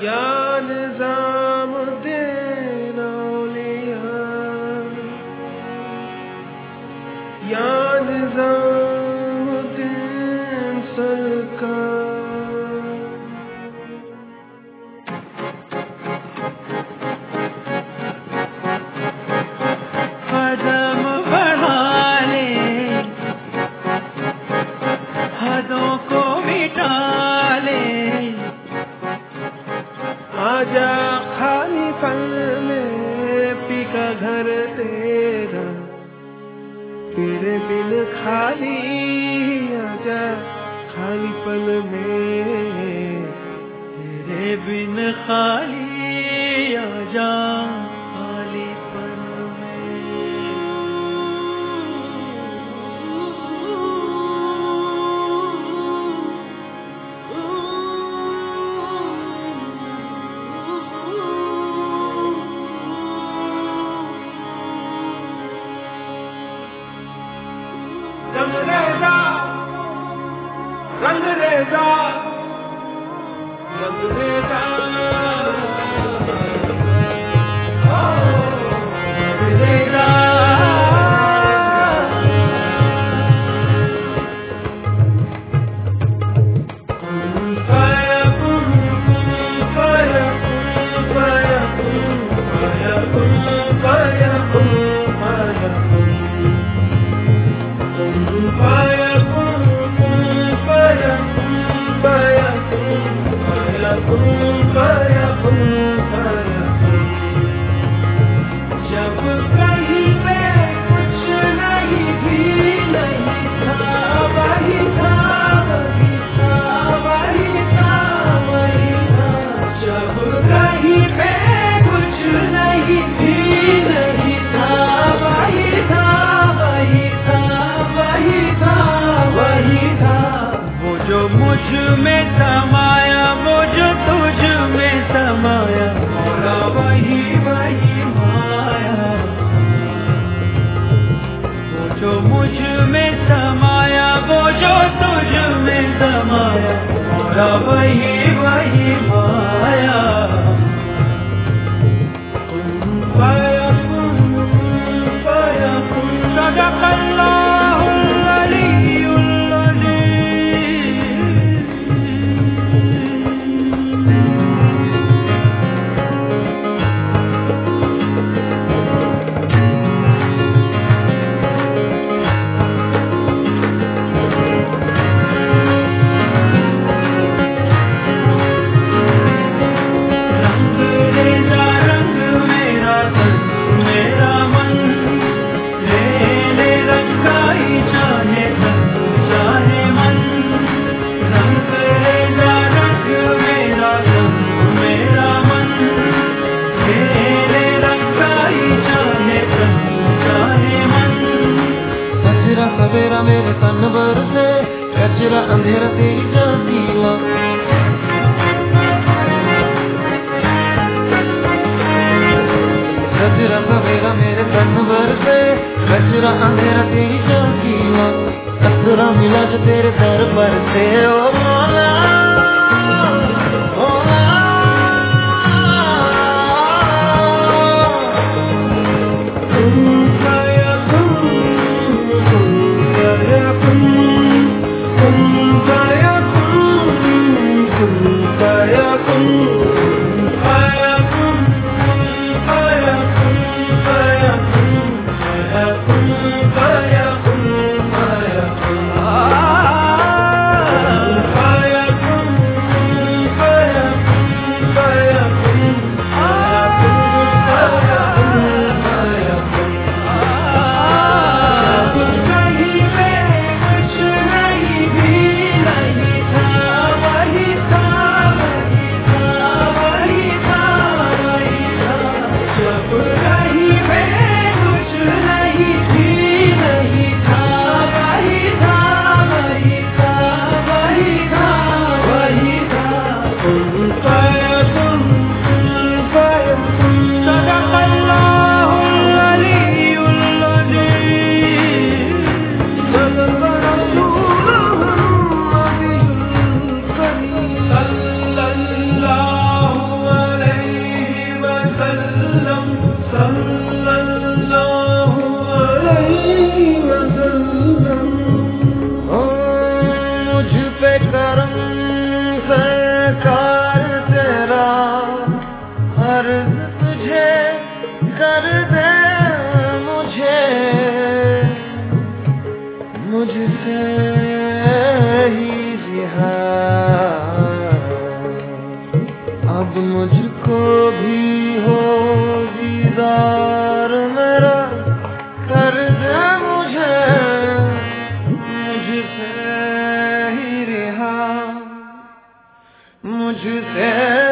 या निज़ामुद्दीन औलिया, या निज़ामुद्दीन सरकार। कदम बढ़ा ले, हदों को मिटा ले, आजा खाली पल में पी का घर तेरा, तेरे बिन खाली आजा खाली पल में, तेरे बिन खाली आजा खाली पल रंगरेजा रंगरेजा रंगरेजा रंगरेजा जब कहीं पे कुछ नहीं भी नहीं था, वही था वही था वही था वही था। जब कहीं पे कुछ नहीं भी नहीं था, वही था वही था वही था वही था। वो जो मुझ में समाया, वो जो तुझ में समाया, मौला वही वही माया। वो जो मुझ में समाया, वो जो तुझ में समाया, मौला वही वही माया। सदक़ल्लाहुल अलीयुल सवेरा मेरे तन भर से, कचरा अंधेरा तेरी जातीला। सवेरा सवेरा मेरे तन भर से, कचरा अंधेरा तेरी जातीला। असरा मिला जो तेरे दर पर से, ओ मौला अब मुझको भी हो दीदार मेरा, कर दे मुझे मुझसे ही रिहा, मुझसे